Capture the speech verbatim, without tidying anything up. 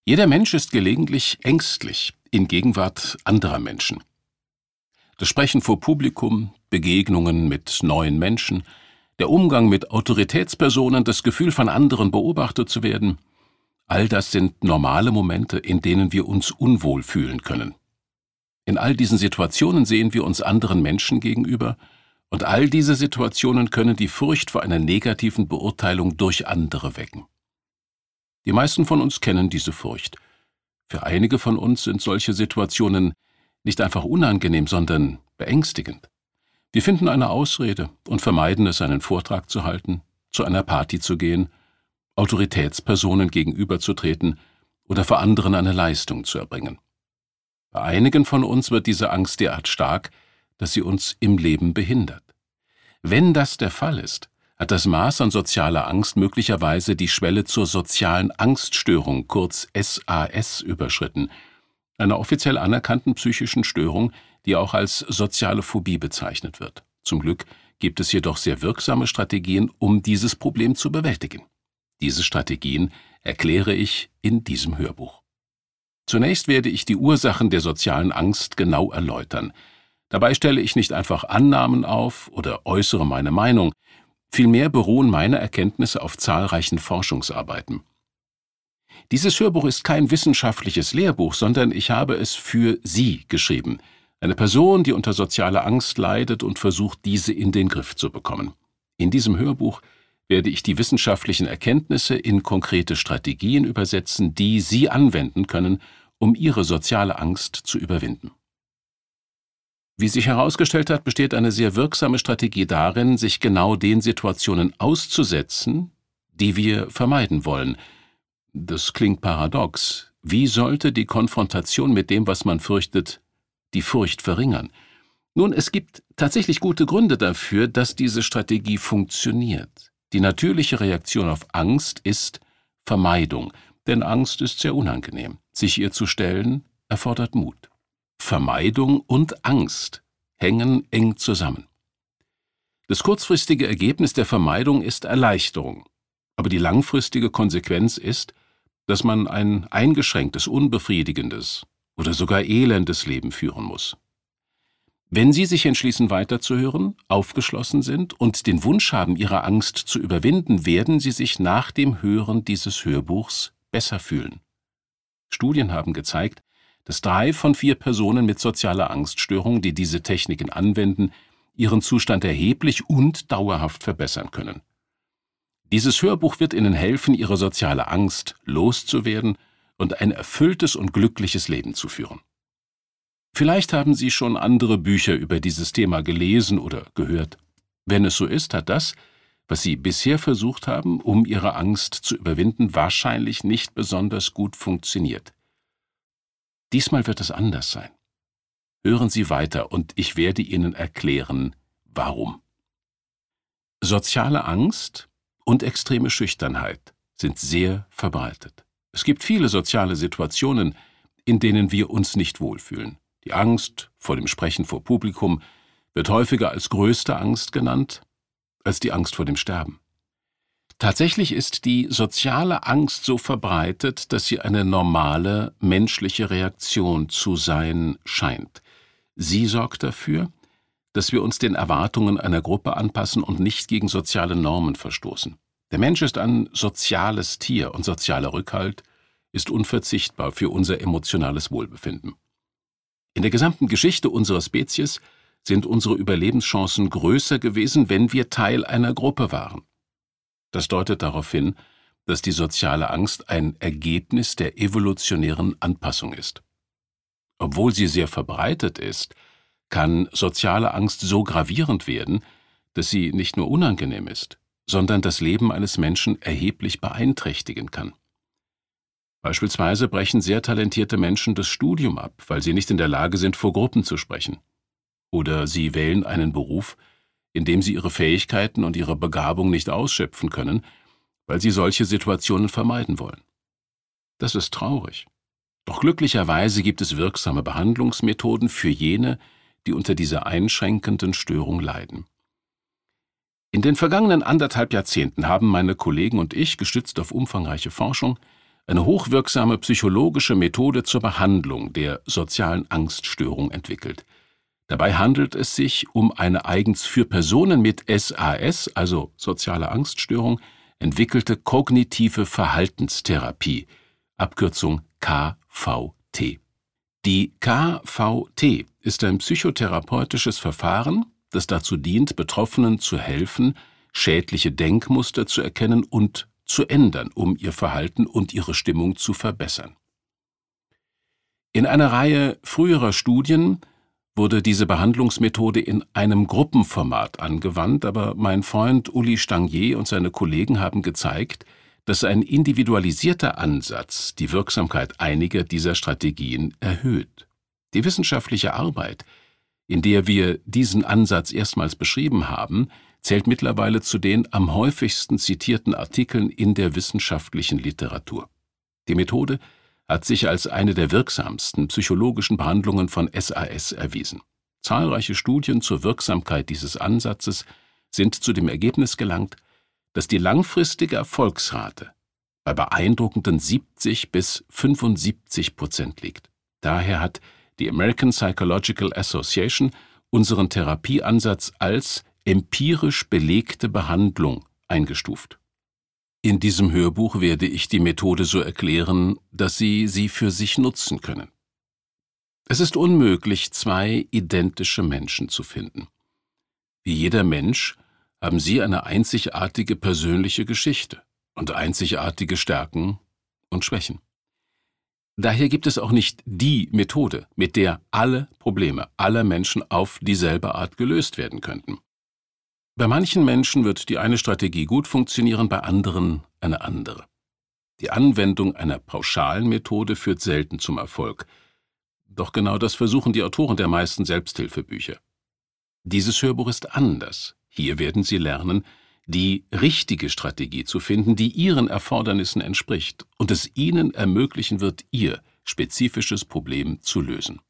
Jeder Mensch ist gelegentlich ängstlich in Gegenwart anderer Menschen. Das Sprechen vor Publikum, Begegnungen mit neuen Menschen, der Umgang mit Autoritätspersonen, das Gefühl von anderen beobachtet zu werden, all das sind normale Momente, in denen wir uns unwohl fühlen können. In all diesen Situationen sehen wir uns anderen Menschen gegenüber, und all diese Situationen können die Furcht vor einer negativen Beurteilung durch andere wecken. Die meisten von uns kennen diese Furcht. Für einige von uns sind solche Situationen nicht einfach unangenehm, sondern beängstigend. Wir finden eine Ausrede und vermeiden es, einen Vortrag zu halten, zu einer Party zu gehen, Autoritätspersonen gegenüberzutreten oder vor anderen eine Leistung zu erbringen. Bei einigen von uns wird diese Angst derart stark, dass sie uns im Leben behindert. Wenn das der Fall ist, hat das Maß an sozialer Angst möglicherweise die Schwelle zur sozialen Angststörung, kurz S A S, überschritten, einer offiziell anerkannten psychischen Störung, die auch als soziale Phobie bezeichnet wird. Zum Glück gibt es jedoch sehr wirksame Strategien, um dieses Problem zu bewältigen. Diese Strategien erkläre ich in diesem Hörbuch. Zunächst werde ich die Ursachen der sozialen Angst genau erläutern. Dabei stelle ich nicht einfach Annahmen auf oder äußere meine Meinung, vielmehr beruhen meine Erkenntnisse auf zahlreichen Forschungsarbeiten. Dieses Hörbuch ist kein wissenschaftliches Lehrbuch, sondern ich habe es für Sie geschrieben, eine Person, die unter sozialer Angst leidet und versucht, diese in den Griff zu bekommen. In diesem Hörbuch werde ich die wissenschaftlichen Erkenntnisse in konkrete Strategien übersetzen, die Sie anwenden können, um Ihre soziale Angst zu überwinden. Wie sich herausgestellt hat, besteht eine sehr wirksame Strategie darin, sich genau den Situationen auszusetzen, die wir vermeiden wollen. Das klingt paradox. Wie sollte die Konfrontation mit dem, was man fürchtet, die Furcht verringern? Nun, es gibt tatsächlich gute Gründe dafür, dass diese Strategie funktioniert. Die natürliche Reaktion auf Angst ist Vermeidung, denn Angst ist sehr unangenehm. Sich ihr zu stellen, erfordert Mut. Vermeidung und Angst hängen eng zusammen. Das kurzfristige Ergebnis der Vermeidung ist Erleichterung, aber die langfristige Konsequenz ist, dass man ein eingeschränktes, unbefriedigendes oder sogar elendes Leben führen muss. Wenn Sie sich entschließen, weiterzuhören, aufgeschlossen sind und den Wunsch haben, Ihre Angst zu überwinden, werden Sie sich nach dem Hören dieses Hörbuchs besser fühlen. Studien haben gezeigt, dass drei von vier Personen mit sozialer Angststörung, die diese Techniken anwenden, ihren Zustand erheblich und dauerhaft verbessern können. Dieses Hörbuch wird Ihnen helfen, Ihre soziale Angst loszuwerden und ein erfülltes und glückliches Leben zu führen. Vielleicht haben Sie schon andere Bücher über dieses Thema gelesen oder gehört. Wenn es so ist, hat das, was Sie bisher versucht haben, um Ihre Angst zu überwinden, wahrscheinlich nicht besonders gut funktioniert. Diesmal wird es anders sein. Hören Sie weiter und ich werde Ihnen erklären, warum. Soziale Angst und extreme Schüchternheit sind sehr verbreitet. Es gibt viele soziale Situationen, in denen wir uns nicht wohlfühlen. Die Angst vor dem Sprechen vor Publikum wird häufiger als größte Angst genannt, als die Angst vor dem Sterben. Tatsächlich ist die soziale Angst so verbreitet, dass sie eine normale menschliche Reaktion zu sein scheint. Sie sorgt dafür, dass wir uns den Erwartungen einer Gruppe anpassen und nicht gegen soziale Normen verstoßen. Der Mensch ist ein soziales Tier und sozialer Rückhalt ist unverzichtbar für unser emotionales Wohlbefinden. In der gesamten Geschichte unserer Spezies sind unsere Überlebenschancen größer gewesen, wenn wir Teil einer Gruppe waren. Das deutet darauf hin, dass die soziale Angst ein Ergebnis der evolutionären Anpassung ist. Obwohl sie sehr verbreitet ist, kann soziale Angst so gravierend werden, dass sie nicht nur unangenehm ist, sondern das Leben eines Menschen erheblich beeinträchtigen kann. Beispielsweise brechen sehr talentierte Menschen das Studium ab, weil sie nicht in der Lage sind, vor Gruppen zu sprechen. Oder sie wählen einen Beruf, in dem sie ihre Fähigkeiten und ihre Begabung nicht ausschöpfen können, weil sie solche Situationen vermeiden wollen. Das ist traurig. Doch glücklicherweise gibt es wirksame Behandlungsmethoden für jene, die unter dieser einschränkenden Störung leiden. In den vergangenen anderthalb Jahrzehnten haben meine Kollegen und ich, gestützt auf umfangreiche Forschung, eine hochwirksame psychologische Methode zur Behandlung der sozialen Angststörung entwickelt. Dabei handelt es sich um eine eigens für Personen mit S A S, also soziale Angststörung, entwickelte kognitive Verhaltenstherapie, Abkürzung K V T. Die K V T ist ein psychotherapeutisches Verfahren, das dazu dient, Betroffenen zu helfen, schädliche Denkmuster zu erkennen und zu ändern, um ihr Verhalten und ihre Stimmung zu verbessern. In einer Reihe früherer Studien wurde diese Behandlungsmethode in einem Gruppenformat angewandt, aber mein Freund Uli Stangier und seine Kollegen haben gezeigt, dass ein individualisierter Ansatz die Wirksamkeit einiger dieser Strategien erhöht. Die wissenschaftliche Arbeit, in der wir diesen Ansatz erstmals beschrieben haben, zählt mittlerweile zu den am häufigsten zitierten Artikeln in der wissenschaftlichen Literatur. Die Methode hat sich als eine der wirksamsten psychologischen Behandlungen von S A S erwiesen. Zahlreiche Studien zur Wirksamkeit dieses Ansatzes sind zu dem Ergebnis gelangt, dass die langfristige Erfolgsrate bei beeindruckenden siebzig bis fünfundsiebzig Prozent liegt. Daher hat die American Psychological Association unseren Therapieansatz als empirisch belegte Behandlung eingestuft. In diesem Hörbuch werde ich die Methode so erklären, dass Sie sie für sich nutzen können. Es ist unmöglich, zwei identische Menschen zu finden. Wie jeder Mensch haben Sie eine einzigartige persönliche Geschichte und einzigartige Stärken und Schwächen. Daher gibt es auch nicht die Methode, mit der alle Probleme aller Menschen auf dieselbe Art gelöst werden könnten. Bei manchen Menschen wird die eine Strategie gut funktionieren, bei anderen eine andere. Die Anwendung einer pauschalen Methode führt selten zum Erfolg. Doch genau das versuchen die Autoren der meisten Selbsthilfebücher. Dieses Hörbuch ist anders. Hier werden Sie lernen, die richtige Strategie zu finden, die Ihren Erfordernissen entspricht und es Ihnen ermöglichen wird, Ihr spezifisches Problem zu lösen.